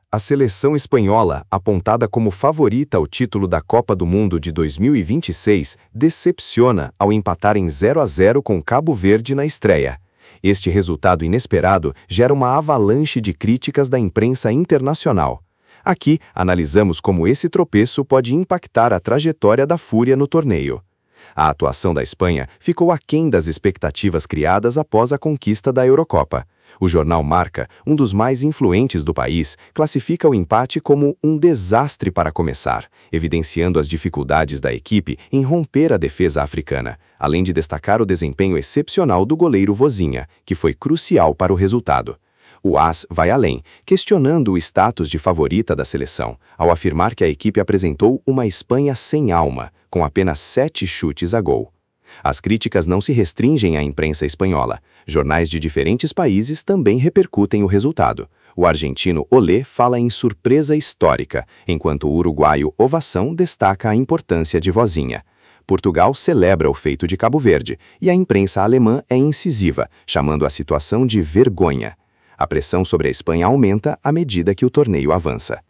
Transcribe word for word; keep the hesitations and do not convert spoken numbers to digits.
A seleção espanhola, apontada como favorita ao título da Copa do Mundo de dois mil e vinte e seis, decepciona ao empatar em zero a zero com Cabo Verde na estreia. Este resultado inesperado gera uma avalanche de críticas da imprensa internacional. Aqui, analisamos como esse tropeço pode impactar a trajetória da Fúria no torneio. A atuação da Espanha ficou aquém das expectativas criadas após a conquista da Eurocopa. O jornal Marca, um dos mais influentes do país, classifica o empate como um desastre para começar, evidenciando as dificuldades da equipe em romper a defesa africana, além de destacar o desempenho excepcional do goleiro Vozinha, que foi crucial para o resultado. O A S vai além, questionando o status de favorita da seleção, ao afirmar que a equipe apresentou uma Espanha sem alma, com apenas sete chutes a gol. As críticas não se restringem à imprensa espanhola. Jornais de diferentes países também repercutem o resultado. O argentino Olé fala em surpresa histórica, enquanto o uruguaio Ovação destaca a importância de Vozinha. Portugal celebra o feito de Cabo Verde, e a imprensa alemã é incisiva, chamando a situação de vergonha. A pressão sobre a Espanha aumenta à medida que o torneio avança.